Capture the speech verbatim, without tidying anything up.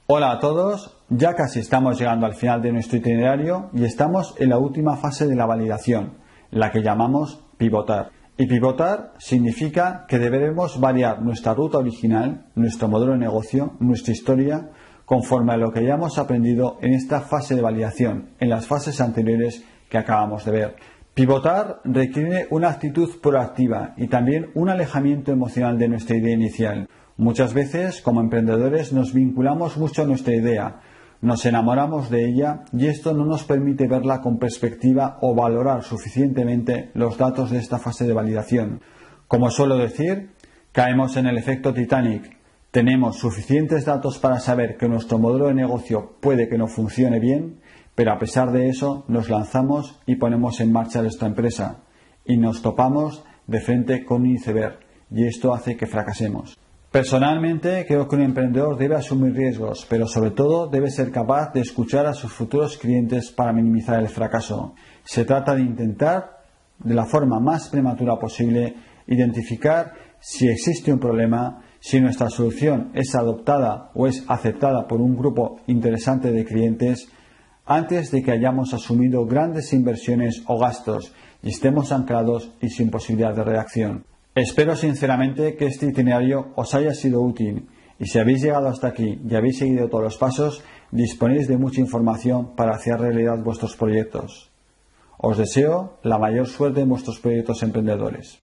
Hola a todos, ya casi estamos llegando al final de nuestro itinerario y estamos en la última fase de la validación, la que llamamos pivotar. Y pivotar significa que deberemos variar nuestra ruta original, nuestro modelo de negocio, nuestra historia, conforme a lo que hayamos aprendido en esta fase de validación, en las fases anteriores que acabamos de ver. Pivotar requiere una actitud proactiva y también un alejamiento emocional de nuestra idea inicial. Muchas veces, como emprendedores, nos vinculamos mucho a nuestra idea, nos enamoramos de ella y esto no nos permite verla con perspectiva o valorar suficientemente los datos de esta fase de validación. Como suelo decir, caemos en el efecto Titanic. Tenemos suficientes datos para saber que nuestro modelo de negocio puede que no funcione bien, pero a pesar de eso nos lanzamos y ponemos en marcha nuestra empresa y nos topamos de frente con un iceberg y esto hace que fracasemos. Personalmente creo que un emprendedor debe asumir riesgos, pero sobre todo debe ser capaz de escuchar a sus futuros clientes para minimizar el fracaso. Se trata de intentar, de la forma más prematura posible, identificar si existe un problema, si nuestra solución es adoptada o es aceptada por un grupo interesante de clientes, antes de que hayamos asumido grandes inversiones o gastos y estemos anclados y sin posibilidad de reacción. Espero sinceramente que este itinerario os haya sido útil y si habéis llegado hasta aquí y habéis seguido todos los pasos, disponéis de mucha información para hacer realidad vuestros proyectos. Os deseo la mayor suerte en vuestros proyectos emprendedores.